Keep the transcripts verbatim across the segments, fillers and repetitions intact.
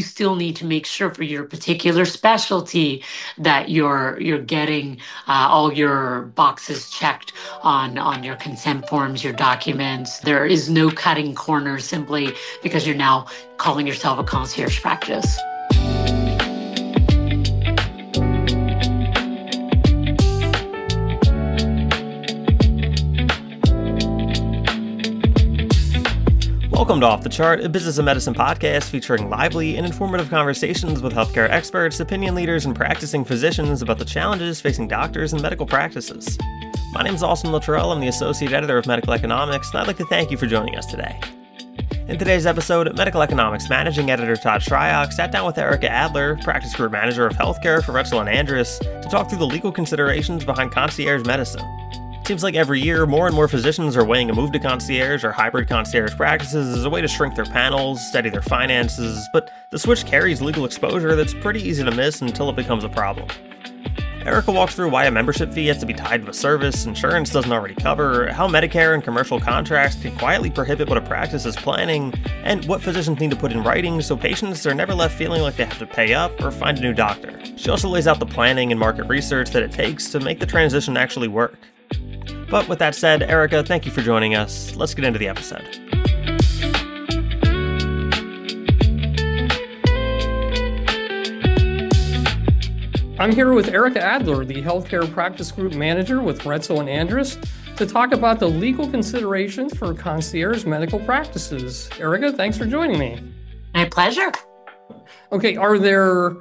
you still need to make sure for your particular specialty that you're you're getting uh, all your boxes checked on on your consent forms, your documents. There is no cutting corners simply because you're now calling yourself a concierge practice. Welcome to Off the Chart, a business and medicine podcast featuring lively and informative conversations with healthcare experts, opinion leaders, and practicing physicians about the challenges facing doctors and medical practices. My name is Austin Luttrell. I'm the Associate Editor of Medical Economics, and I'd like to thank you for joining us today. In today's episode, Medical Economics Managing Editor Todd Shryock sat down with Erica Adler, Practice Group Manager of Healthcare for Retzel and Andrus, to talk through the legal considerations behind concierge medicine. Seems like every year, more and more physicians are weighing a move to concierge or hybrid concierge practices as a way to shrink their panels, steady their finances, but the switch carries legal exposure that's pretty easy to miss until it becomes a problem. Erica walks through why a membership fee has to be tied to a service insurance doesn't already cover, how Medicare and commercial contracts can quietly prohibit what a practice is planning, and what physicians need to put in writing so patients are never left feeling like they have to pay up or find a new doctor. She also lays out the planning and market research that it takes to make the transition actually work. But with that said, Erica, thank you for joining us. Let's get into the episode. I'm here with Erica Adler, the Healthcare Practice Group Manager with Retzel and Andrus, to talk about the legal considerations for concierge medical practices. Erica, thanks for joining me. My pleasure. Okay, are there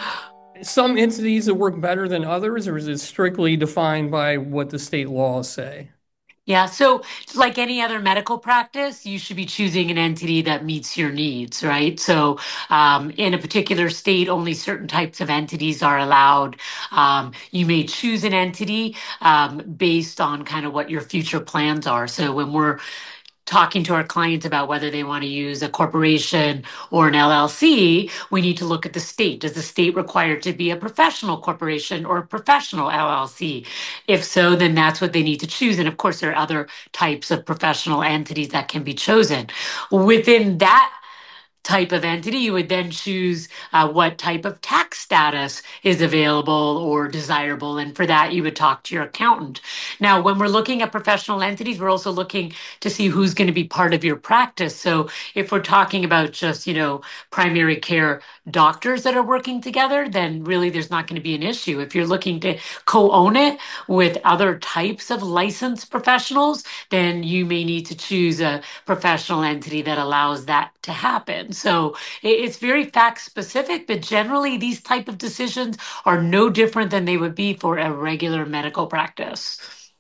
some entities that work better than others, or is it strictly defined by what the state laws say? Yeah, so like any other medical practice, you should be choosing an entity that meets your needs, right? So um, in a particular state, only certain types of entities are allowed. Um, you may choose an entity um, based on kind of what your future plans are. So when we're talking to our clients about whether they want to use a corporation or an L L C, we need to look at the state. Does the state require it to be a professional corporation or a professional L L C? If so, then that's what they need to choose. And of course, there are other types of professional entities that can be chosen. Within that type of entity, you would then choose uh, what type of tax status is available or desirable. And for that, you would talk to your accountant. Now, when we're looking at professional entities, we're also looking to see who's going to be part of your practice. So if we're talking about just, you know, primary care doctors that are working together, then really there's not going to be an issue. If you're looking to co-own it with other types of licensed professionals, then you may need to choose a professional entity that allows that to happen. So it's very fact specific, but generally these type of decisions are no different than they would be for a regular medical practice.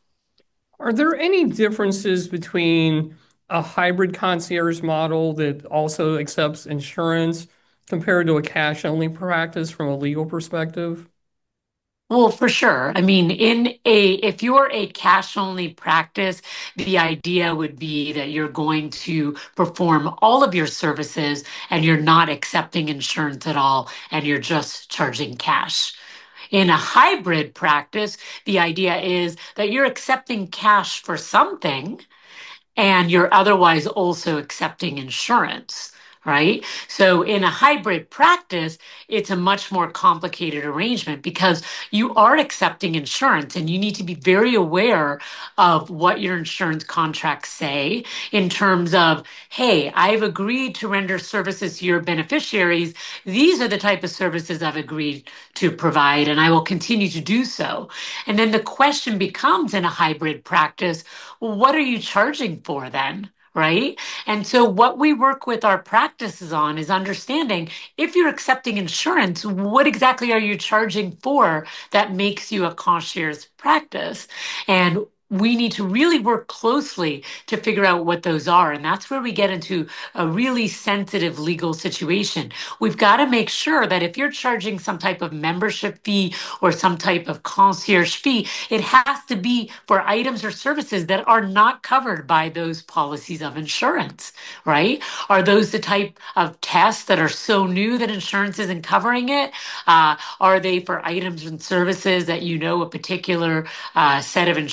Are there any differences between a hybrid concierge model that also accepts insurance compared to a cash-only practice from a legal perspective? Well, for sure. I mean, in a if you're a cash only practice, the idea would be that you're going to perform all of your services and you're not accepting insurance at all and you're just charging cash. In a hybrid practice, the idea is that you're accepting cash for something and you're otherwise also accepting insurance. Right? So in a hybrid practice, it's a much more complicated arrangement because you are accepting insurance and you need to be very aware of what your insurance contracts say in terms of, hey, I've agreed to render services to your beneficiaries. These are the type of services I've agreed to provide and I will continue to do so. And then the question becomes in a hybrid practice, well, what are you charging for then? Right? And so what we work with our practices on is understanding if you're accepting insurance, what exactly are you charging for that makes you a concierge practice? And we need to really work closely to figure out what those are. And that's where we get into a really sensitive legal situation. We've got to make sure that if you're charging some type of membership fee or some type of concierge fee, it has to be for items or services that are not covered by those policies of insurance, right? Are those the type of tests that are so new that insurance isn't covering it? Uh, are they for items and services that you know a particular uh, set of insurance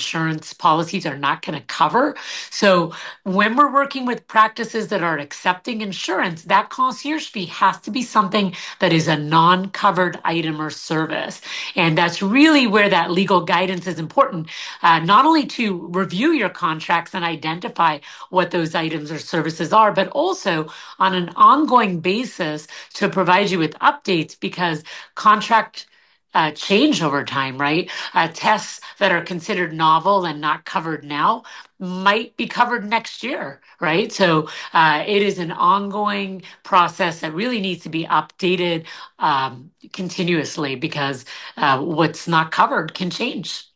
insurance policies are not going to cover. So when we're working with practices that are accepting insurance, that concierge fee has to be something that is a non-covered item or service. And that's really where that legal guidance is important, uh, not only to review your contracts and identify what those items or services are, but also on an ongoing basis to provide you with updates, because contract uh, change over time, right? Uh, tests that are considered novel and not covered now might be covered next year, right? So uh, it is an ongoing process that really needs to be updated um, continuously, because uh, what's not covered can change.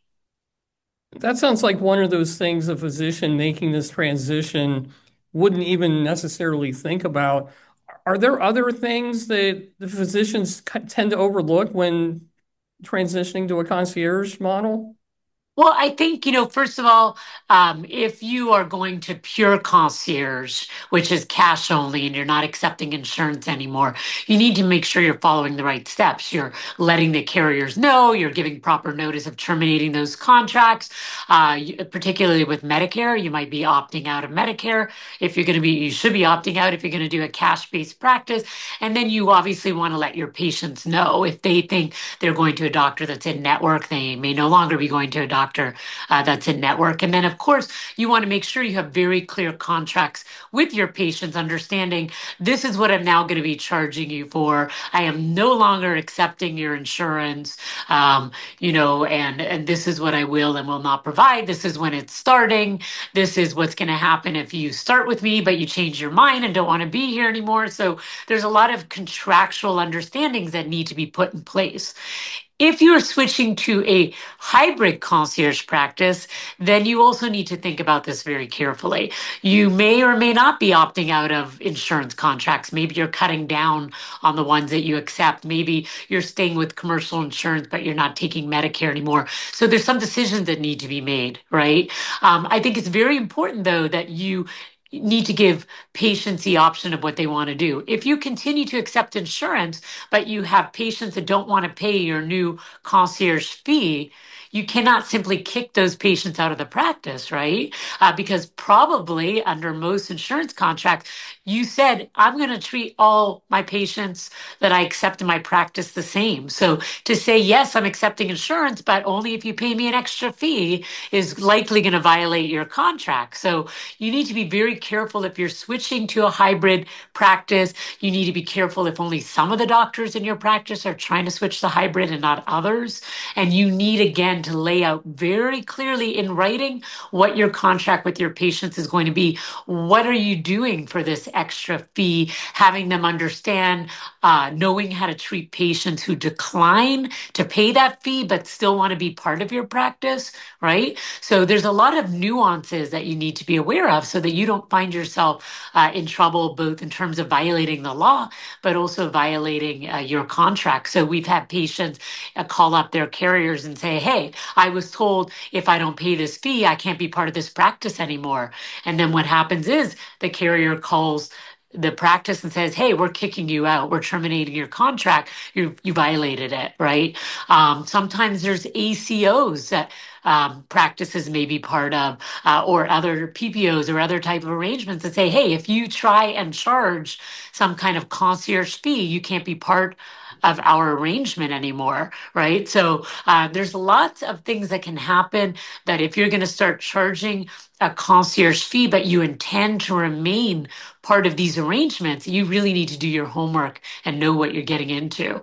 That sounds like one of those things a physician making this transition wouldn't even necessarily think about. Are there other things that the physicians c- tend to overlook when transitioning to a concierge model? Well, I think, you know, first of all, um, if you are going to pure concierge, which is cash only, and you're not accepting insurance anymore, you need to make sure you're following the right steps. You're letting the carriers know, you're giving proper notice of terminating those contracts. Uh, you- particularly with Medicare, you might be opting out of Medicare. If you're going to be, you should be opting out if you're going to do a cash-based practice. And then you obviously want to let your patients know if they think they're going to a doctor that's in network, they may no longer be going to a doctor uh, that's in network. And then, of course, you want to make sure you have very clear contracts with your patients, understanding this is what I'm now going to be charging you for. I am no longer accepting your insurance, um, you know, and, and this is what I will and will not provide. This is when it's starting. This is what's going to happen if you start with me, but you change your mind and don't want to be here anymore. So there's a lot of contractual understandings that need to be put in place. If you're switching to a hybrid concierge practice, then you also need to think about this very carefully. You may or may not be opting out of insurance contracts. Maybe you're cutting down on the ones that you accept. Maybe you're staying with commercial insurance, but you're not taking Medicare anymore. So there's some decisions that need to be made, right? Um, I think it's very important, though, that you need to give patients the option of what they want to do. If you continue to accept insurance, but you have patients that don't want to pay your new concierge fee, you cannot simply kick those patients out of the practice, right? Uh, because probably under most insurance contracts, you said, I'm going to treat all my patients that I accept in my practice the same. So to say, yes, I'm accepting insurance, but only if you pay me an extra fee is likely going to violate your contract. So you need to be very careful if you're switching to a hybrid practice. You need to be careful if only some of the doctors in your practice are trying to switch to hybrid and not others. And you need, again, to lay out very clearly in writing what your contract with your patients is going to be. What are you doing for this extra fee? Having them understand, uh, knowing how to treat patients who decline to pay that fee but still want to be part of your practice, right? So there's a lot of nuances that you need to be aware of so that you don't find yourself uh, in trouble, both in terms of violating the law, but also violating uh, your contract. So we've had patients uh, call up their carriers and say, hey, I was told if I don't pay this fee, I can't be part of this practice anymore. And then what happens is the carrier calls the practice and says, hey, we're kicking you out. We're terminating your contract. You you violated it, right? Um, sometimes there's A C Os that um, practices may be part of, uh, or other P P Os or other type of arrangements that say, hey, if you try and charge some kind of concierge fee, you can't be part of our arrangement anymore, right? So uh, there's lots of things that can happen that if you're going to start charging a concierge fee, but you intend to remain part of these arrangements, you really need to do your homework and know what you're getting into.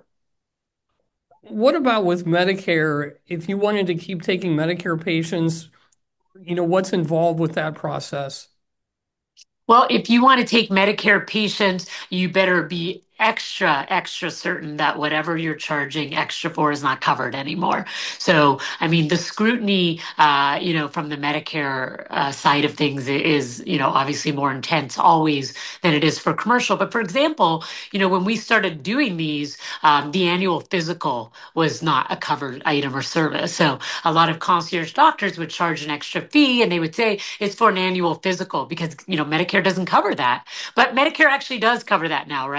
What about with Medicare? If you wanted to keep taking Medicare patients, you know, what's involved with that process? Well, if you want to take Medicare patients, you better be extra, extra certain that whatever you're charging extra for is not covered anymore. So, I mean, the scrutiny, uh, you know, from the Medicare uh, side of things is, you know, obviously more intense always than it is for commercial. But for example, you know, when we started doing these, um, the annual physical was not a covered item or service. So a lot of concierge doctors would charge an extra fee and they would say it's for an annual physical because, you know, Medicare doesn't cover that. But Medicare actually does cover that now, right? And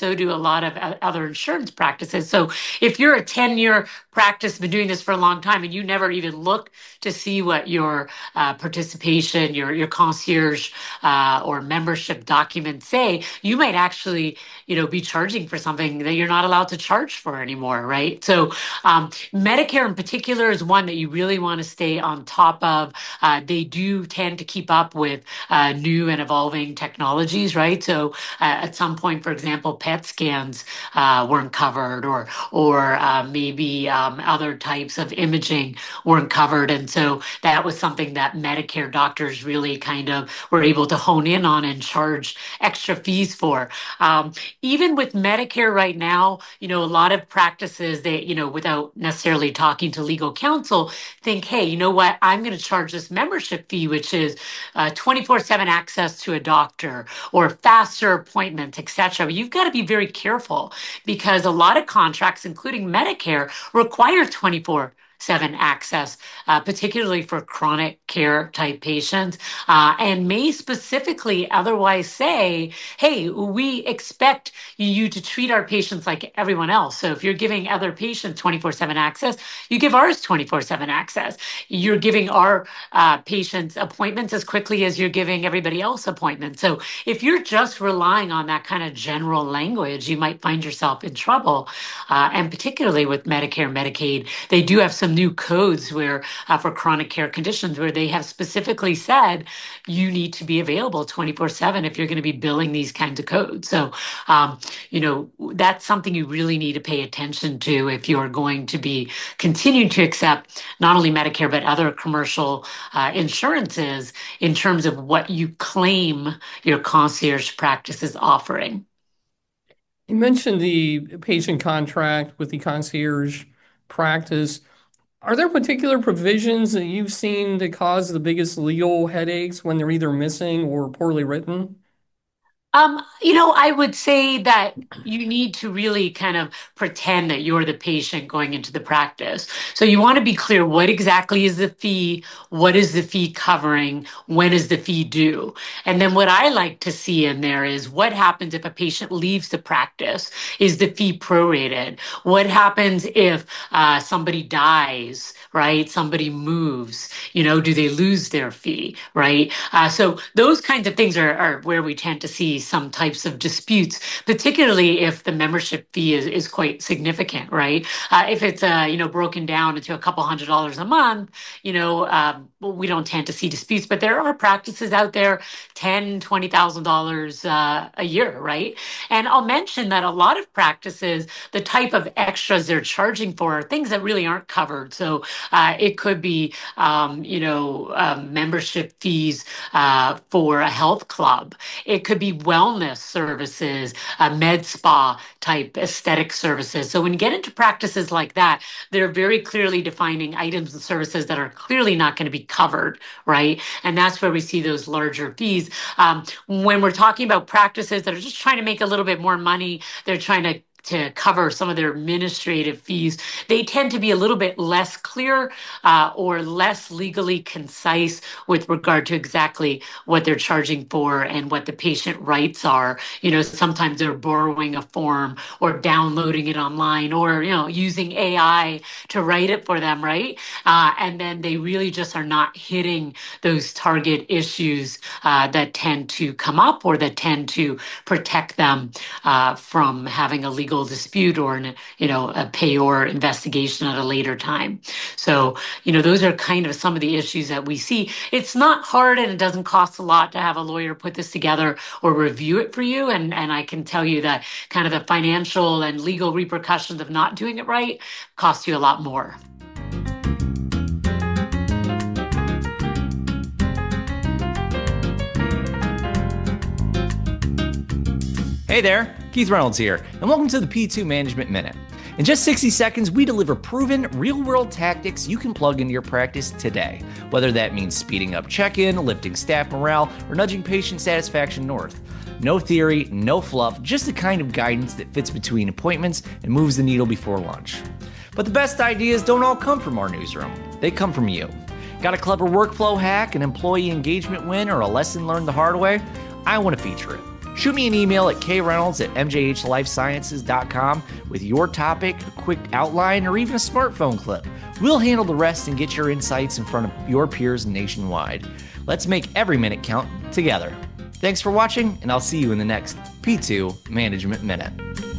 so do a lot of other insurance practices. So if you're a ten-year practice, been doing this for a long time, and you never even look to see what your uh, participation, your your concierge uh, or membership documents say, you might actually, you know, be charging for something that you're not allowed to charge for anymore, right? So um, Medicare in particular is one that you really want to stay on top of. Uh, they do tend to keep up with uh, new and evolving technologies, right? So uh, at some point, for example, P E T scans uh, weren't covered, or or uh, maybe um, other types of imaging weren't covered. And so that was something that Medicare doctors really kind of were able to hone in on and charge extra fees for. Um, even with Medicare right now, you know, a lot of practices, they, you know, without necessarily talking to legal counsel, think, hey, you know what, I'm going to charge this membership fee, which is uh, twenty-four seven access to a doctor or faster appointments, et cetera. You've got to be very careful, because a lot of contracts, including Medicare, require twenty-four seven access, uh, particularly for chronic care type patients, uh, and may specifically otherwise say, hey, we expect you to treat our patients like everyone else. So if you're giving other patients twenty-four seven access, you give ours twenty-four seven access. You're giving our uh, patients appointments as quickly as you're giving everybody else appointments. So if you're just relying on that kind of general language, you might find yourself in trouble. Uh, and particularly with Medicare and Medicaid, they do have some new codes where uh, for chronic care conditions where they have specifically said you need to be available twenty-four seven if you're going to be billing these kinds of codes. So, um, you know, that's something you really need to pay attention to if you're going to be continuing to accept not only Medicare, but other commercial uh, insurances in terms of what you claim your concierge practice is offering. You mentioned the patient contract with the concierge practice. Are there particular provisions that you've seen that cause the biggest legal headaches when they're either missing or poorly written? Um, you know, I would say that you need to really kind of pretend that you're the patient going into the practice. So you want to be clear, what exactly is the fee? What is the fee covering? When is the fee due? And then what I like to see in there is what happens if a patient leaves the practice? Is the fee prorated? What happens if uh, somebody dies, right? Somebody moves, you know, do they lose their fee, right? Uh, so those kinds of things are, are where we tend to see some types of disputes, particularly if the membership fee is, is quite significant, right? Uh, if it's uh, you know broken down into a couple hundred dollars a month, you know, um, we don't tend to see disputes. But there are practices out there, ten, twenty thousand dollars uh, a year, right? And I'll mention that a lot of practices, the type of extras they're charging for are things that really aren't covered. So uh, it could be, um, you know, uh, membership fees uh, for a health club. It could be wellness services, uh, med spa type aesthetic services. So when you get into practices like that, they're very clearly defining items and services that are clearly not going to be covered, right? And that's where we see those larger fees. Um, when we're talking about practices that are just trying to make a little bit more money, they're trying to to cover some of their administrative fees, they tend to be a little bit less clear uh, or less legally concise with regard to exactly what they're charging for and what the patient rights are. You know, sometimes they're borrowing a form or downloading it online or, you know, using A I to write it for them, right? Uh, and then they really just are not hitting those target issues uh, that tend to come up or that tend to protect them uh, from having a legal dispute or an, you know, a payor investigation at a later time. So, you know, those are kind of some of the issues that we see. It's not hard and it doesn't cost a lot to have a lawyer put this together or review it for you. And, and I can tell you that kind of the financial and legal repercussions of not doing it right cost you a lot more. Hey there, Keith Reynolds here, and welcome to the P two Management Minute. In just sixty seconds, we deliver proven, real-world tactics you can plug into your practice today, whether that means speeding up check-in, lifting staff morale, or nudging patient satisfaction north. No theory, no fluff, just the kind of guidance that fits between appointments and moves the needle before lunch. But the best ideas don't all come from our newsroom. They come from you. Got a clever workflow hack, an employee engagement win, or a lesson learned the hard way? I want to feature it. Shoot me an email at kreynolds at m j h life sciences dot com with your topic, a quick outline, or even a smartphone clip. We'll handle the rest and get your insights in front of your peers nationwide. Let's make every minute count together. Thanks for watching, and I'll see you in the next P two Management Minute.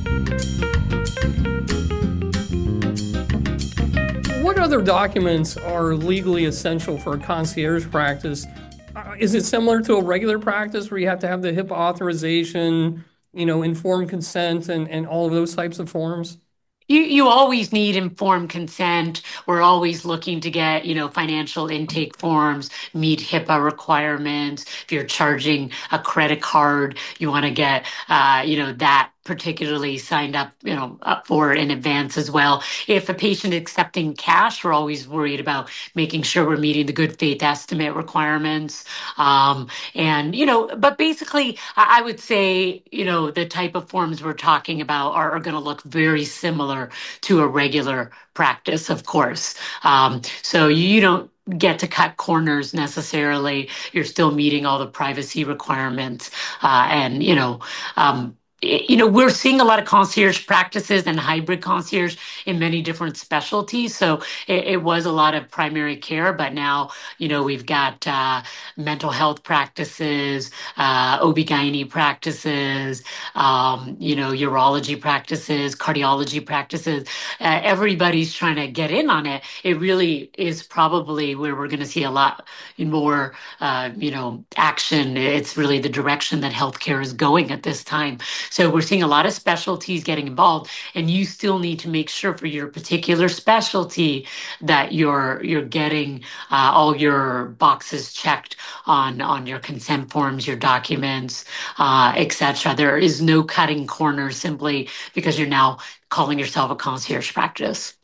What other documents are legally essential for a concierge practice? Uh, is it similar to a regular practice where you have to have the HIPAA authorization, you know, informed consent and, and all of those types of forms? You you always need informed consent. We're always looking to get, you know, financial intake forms, meet HIPAA requirements. If you're charging a credit card, you want to get, uh, you know, that particularly signed up, you know, up for in advance as well. If a patient is accepting cash, we're always worried about making sure we're meeting the good faith estimate requirements. Um, and, you know, but basically, I I would say, you know, the type of forms we're talking about are, are going to look very similar to a regular practice, of course. Um, so you don't get to cut corners necessarily. You're still meeting all the privacy requirements. Uh, and, you know, um, you know, we're seeing a lot of concierge practices and hybrid concierge in many different specialties. So it, it was a lot of primary care, but now, you know, we've got uh, mental health practices, uh, O B G Y N practices, um, you know, urology practices, cardiology practices. Uh, everybody's trying to get in on it. It really is probably where we're going to see a lot more, uh, you know, action. It's really the direction that healthcare is going at this time. So we're seeing a lot of specialties getting involved, and you still need to make sure for your particular specialty that you're you're getting uh, all your boxes checked on on your consent forms, your documents, uh, et cetera. There is no cutting corners simply because you're now calling yourself a concierge practice.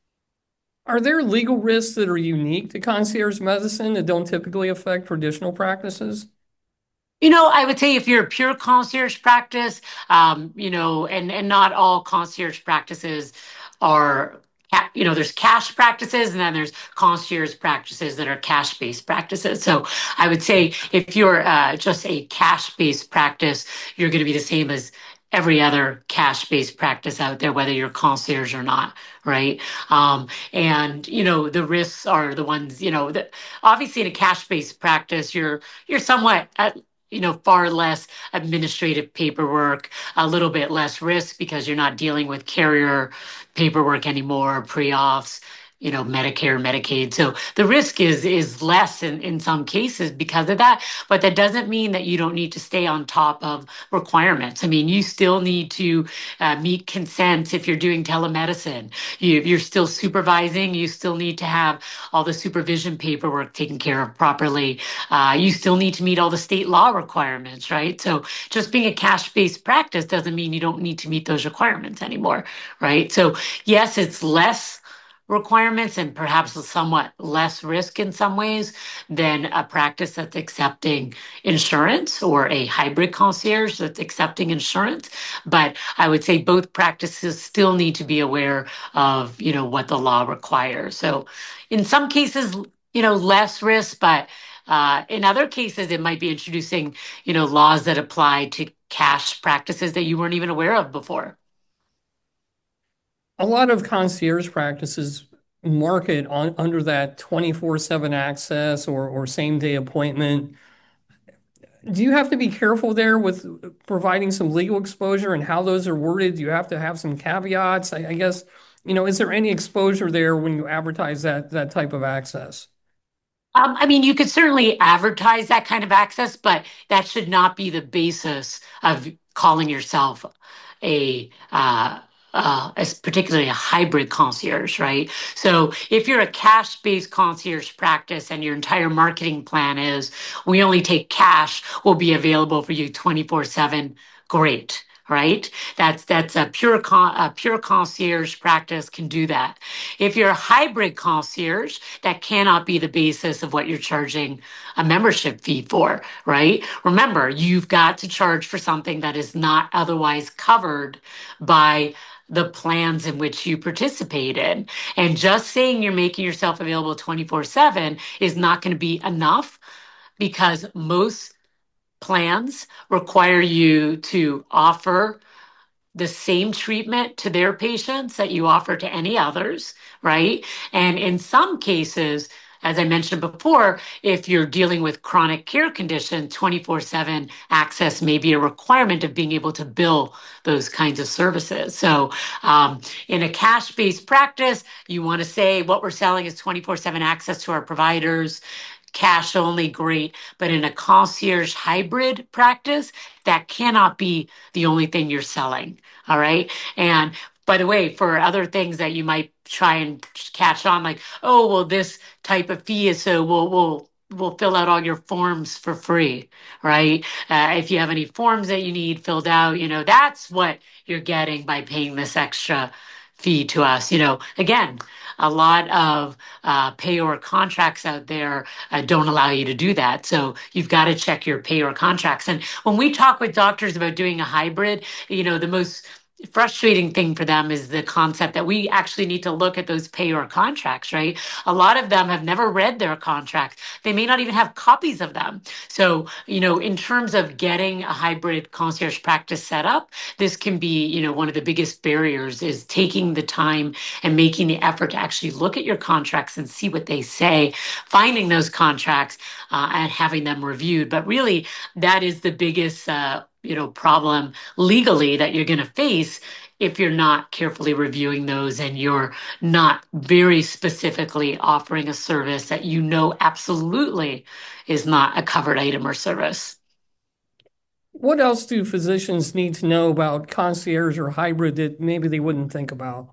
Are there legal risks that are unique to concierge medicine that don't typically affect traditional practices? You know, I would say if you're a pure concierge practice, um, you know, and and not all concierge practices are, ca- you know, there's cash practices and then there's concierge practices that are cash-based practices. So I would say if you're uh, just a cash-based practice, you're going to be the same as every other cash-based practice out there, whether you're concierge or not, right? Um, and you know, the risks are the ones, you know, that obviously in a cash-based practice, you're you're somewhat at you know, far less administrative paperwork, a little bit less risk because you're not dealing with carrier paperwork anymore, pre-auths, you know, Medicare, Medicaid. So the risk is is less in, in some cases because of that. But that doesn't mean that you don't need to stay on top of requirements. I mean, you still need to uh, meet consents if you're doing telemedicine. You, you're still supervising. You still need to have all the supervision paperwork taken care of properly. Uh, you still need to meet all the state law requirements, right? So just being a cash-based practice doesn't mean you don't need to meet those requirements anymore, right? So yes, it's less requirements and perhaps somewhat less risk in some ways than a practice that's accepting insurance or a hybrid concierge that's accepting insurance. But I would say both practices still need to be aware of, you know, what the law requires. So in some cases, you know, less risk, but uh, in other cases, it might be introducing, you know, laws that apply to cash practices that you weren't even aware of before. A lot of concierge practices market on under that twenty-four seven access or, or same day appointment. Do you have to be careful there with providing some legal exposure and how those are worded? Do you have to have some caveats? I, I guess, you know, is there any exposure there when you advertise that that type of access? Um, I mean, you could certainly advertise that kind of access, but that should not be the basis of calling yourself a uh, uh, as particularly a hybrid concierge, right? So if you're a cash-based concierge practice and your entire marketing plan is we only take cash, will be available for you twenty-four seven, great. Right? That's that's a pure con, a pure concierge practice can do that. If you're a hybrid concierge, that cannot be the basis of what you're charging a membership fee for, right? Remember, you've got to charge for something that is not otherwise covered by the plans in which you participate in. And just saying you're making yourself available twenty-four seven is not going to be enough because most plans require you to offer the same treatment to their patients that you offer to any others, right? And in some cases, as I mentioned before, if you're dealing with chronic care condition, twenty-four seven access may be a requirement of being able to bill those kinds of services. So um, in a cash-based practice, you want to say what we're selling is twenty-four seven access to our providers, cash only, great. But in a concierge hybrid practice, that cannot be the only thing you're selling. All right. And by the way, for other things that you might try and catch on, like, oh, well, this type of fee is so we'll we'll we'll fill out all your forms for free, right? Uh, if you have any forms that you need filled out, you know, that's what you're getting by paying this extra fee to us. You know, again, a lot of uh, payor contracts out there uh, don't allow you to do that. So you've got to check your payor contracts. And when we talk with doctors about doing a hybrid, you know, the most frustrating thing for them is the concept that we actually need to look at those payor contracts, right? A lot of them have never read their contracts. They may not even have copies of them. So, you know, in terms of getting a hybrid concierge practice set up, this can be, you know, one of the biggest barriers is taking the time and making the effort to actually look at your contracts and see what they say, finding those contracts uh, and having them reviewed. But really, that is the biggest uh, you know, problem legally that you're going to face if you're not carefully reviewing those and you're not very specifically offering a service that you know absolutely is not a covered item or service. What else do physicians need to know about concierge or hybrid that maybe they wouldn't think about?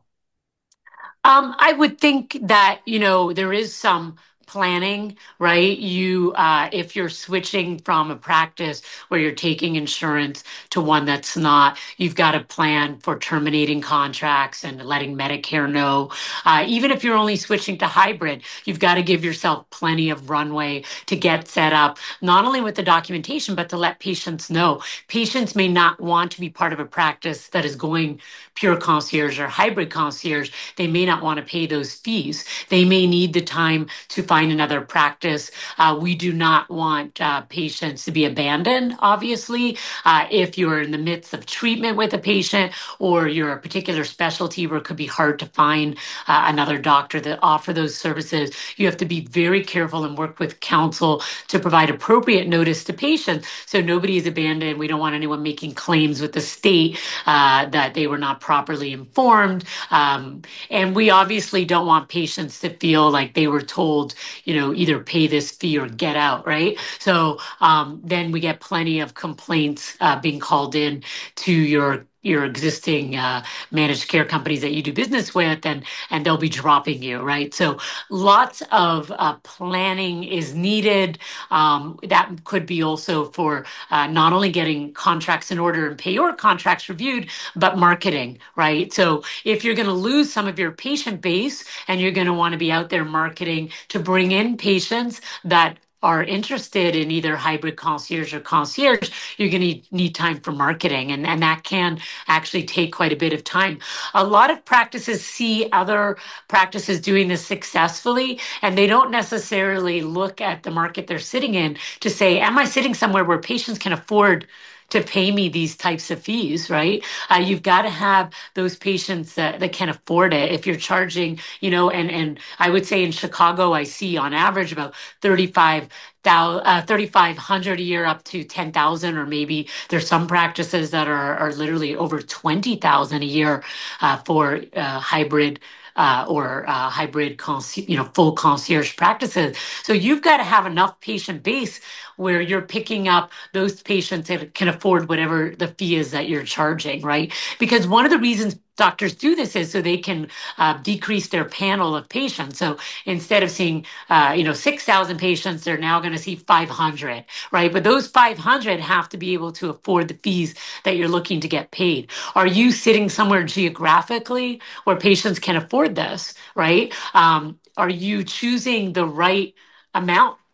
Um, I would think that, you know, there is some planning, right? You, uh, if you're switching from a practice where you're taking insurance to one that's not, you've got to plan for terminating contracts and letting Medicare know. Uh, even if you're only switching to hybrid, you've got to give yourself plenty of runway to get set up, not only with the documentation, but to let patients know. Patients may not want to be part of a practice that is going pure concierge or hybrid concierge. They may not want to pay those fees. They may need the time to find another practice. Uh, we do not want uh, patients to be abandoned, obviously. Uh, if you're in the midst of treatment with a patient or you're a particular specialty where it could be hard to find uh, another doctor that offer those services, you have to be very careful and work with counsel to provide appropriate notice to patients so nobody is abandoned. We don't want anyone making claims with the state uh, that they were not properly informed. Um, and we obviously don't want patients to feel like they were told, you know, either pay this fee or get out, right? So um, then we get plenty of complaints uh, being called in to your your existing uh, managed care companies that you do business with, and and they'll be dropping you, right? So lots of uh, planning is needed. Um, that could be also for uh, not only getting contracts in order and payor contracts reviewed, but marketing, right? So if you're going to lose some of your patient base and you're going to want to be out there marketing to bring in patients that are interested in either hybrid concierge or concierge, you're going to need time for marketing. And, and that can actually take quite a bit of time. A lot of practices see other practices doing this successfully, and they don't necessarily look at the market they're sitting in to say, am I sitting somewhere where patients can afford to pay me these types of fees, right? Uh, you've got to have those patients that, that can afford it. If you're charging, you know, and, and I would say in Chicago, I see on average about thirty-five thousand, uh, thirty-five hundred a year up to ten thousand, or maybe there's some practices that are, are literally over twenty thousand a year uh, for uh, hybrid uh, or uh, hybrid, conci- you know, full concierge practices. So you've got to have enough patient base where you're picking up those patients that can afford whatever the fee is that you're charging, right? Because one of the reasons doctors do this is so they can uh, decrease their panel of patients. So instead of seeing, uh, you know, six thousand patients, they're now going to see five hundred, right? But those five hundred have to be able to afford the fees that you're looking to get paid. Are you sitting somewhere geographically where patients can afford this, right? Um, are you choosing the right amount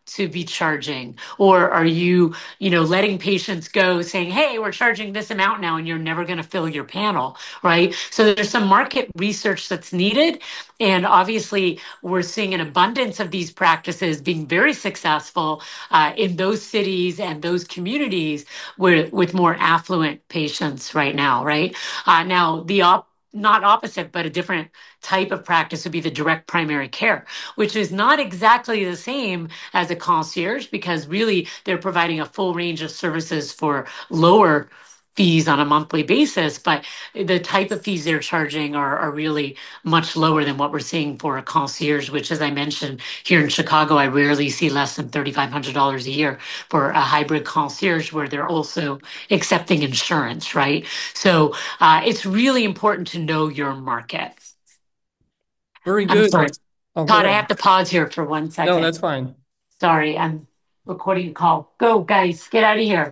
to be charging? Or are you, you know, letting patients go saying, hey, we're charging this amount now and you're never going to fill your panel, right? So there's some market research that's needed. And obviously, we're seeing an abundance of these practices being very successful uh, in those cities and those communities where, with more affluent patients right now, right? Uh, now, the op not opposite, but a different type of practice would be the direct primary care, which is not exactly the same as a concierge because really they're providing a full range of services for lower fees on a monthly basis, but the type of fees they're charging are, are really much lower than what we're seeing for a concierge, which, as I mentioned, here in Chicago, I rarely see less than thirty-five hundred dollars a year for a hybrid concierge where they're also accepting insurance, right? So uh, it's really important to know your market. Very I'm good. sorry. Oh, Todd, I ahead. have to pause here for one second. No, that's fine. Sorry, I'm recording a call. Go, guys, get out of here.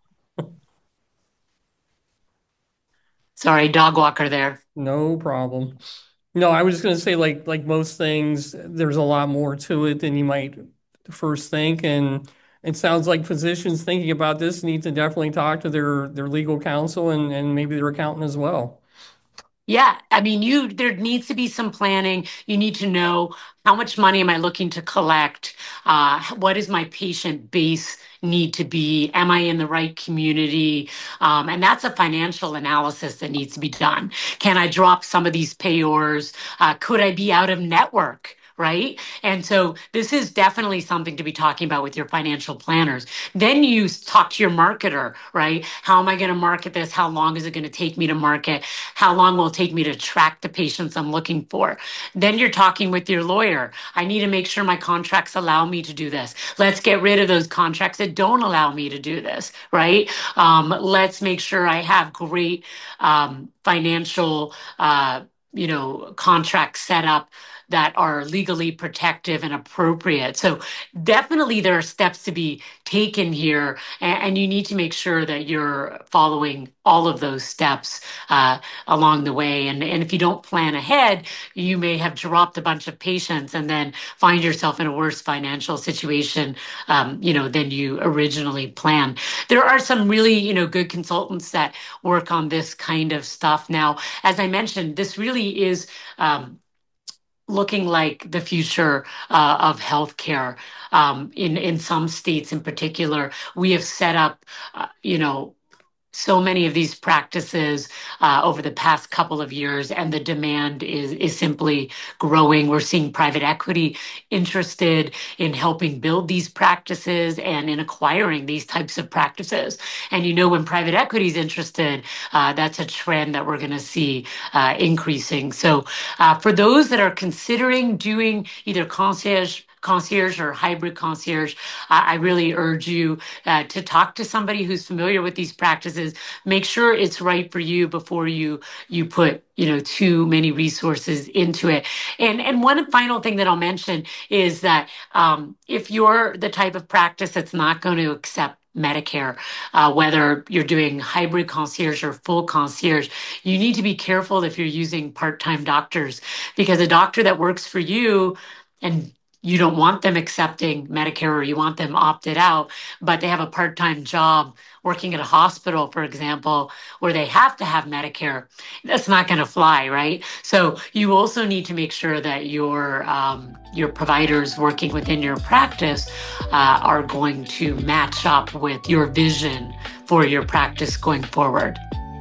Sorry, dog walker there. No problem. No, I was just going to say, like like most things, there's a lot more to it than you might first think, and it sounds like physicians thinking about this need to definitely talk to their their legal counsel and and maybe their accountant as well. Yeah, I mean, you there needs to be some planning. You need to know how much money am I looking to collect? Uh, what is my patient base need to be? Am I in the right community? Um, and that's a financial analysis that needs to be done. Can I drop some of these payors? Uh, could I be out of network? Right. And so this is definitely something to be talking about with your financial planners. Then you talk to your marketer, right? How am I going to market this? How long is it going to take me to market? How long will it take me to track the patients I'm looking for? Then you're talking with your lawyer. I need to make sure my contracts allow me to do this. Let's get rid of those contracts that don't allow me to do this, right? Um, let's make sure I have great um, financial, uh, you know, contracts set up that are legally protective and appropriate. So definitely there are steps to be taken here, and, and you need to make sure that you're following all of those steps uh, along the way. And, and if you don't plan ahead, you may have dropped a bunch of patients and then find yourself in a worse financial situation, um, you know, than you originally planned. There are some really, you know, good consultants that work on this kind of stuff. Now, as I mentioned, this really is um, looking like the future uh, of healthcare. Um, in in some states, in particular, we have set up, uh, you know, so many of these practices uh, over the past couple of years, and the demand is is simply growing. We're seeing private equity interested in helping build these practices and in acquiring these types of practices. And you know, when private equity is interested, uh, that's a trend that we're going to see uh, increasing. So uh, for those that are considering doing either concierge concierge or hybrid concierge, uh, I really urge you uh, to talk to somebody who's familiar with these practices. Make sure it's right for you before you you put you know too many resources into it. And and one final thing that I'll mention is that um, if you're the type of practice that's not going to accept Medicare, uh, whether you're doing hybrid concierge or full concierge, you need to be careful if you're using part-time doctors, because a doctor that works for you and you don't want them accepting Medicare or you want them opted out, but they have a part-time job working at a hospital, for example, where they have to have Medicare, that's not going to fly, right? So you also need to make sure that your um, your providers working within your practice uh, are going to match up with your vision for your practice going forward.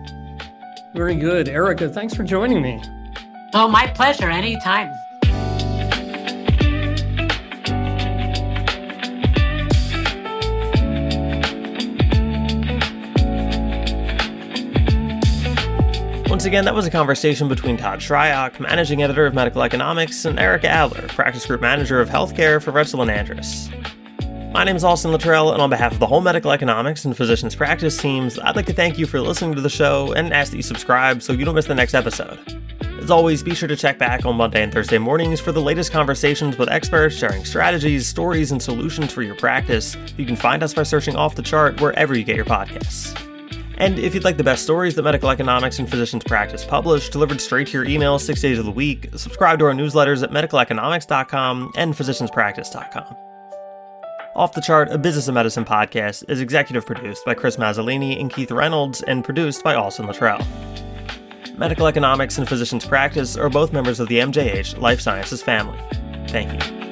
Very good. Erica, thanks for joining me. Oh, my pleasure. Anytime. Once again, that was a conversation between Todd Shryock, managing editor of Medical Economics, and Erica Adler, practice group manager of healthcare for Retzel and Andrus. My name is Austin Luttrell, and on behalf of the whole Medical Economics and Physicians Practice teams, I'd like to thank you for listening to the show and ask that you subscribe so you don't miss the next episode. As always, be sure to check back on Monday and Thursday mornings for the latest conversations with experts sharing strategies, stories, and solutions for your practice. You can find us by searching Off the Chart wherever you get your podcasts. And if you'd like the best stories that Medical Economics and Physicians Practice publish, delivered straight to your email six days of the week, subscribe to our newsletters at medical economics dot com and physicians practice dot com. Off the Chart, a Business of Medicine podcast, is executive produced by Chris Mazzolini and Keith Reynolds and produced by Austin Luttrell. Medical economics and physician's practice are both members of the M J H Life Sciences family. Thank you.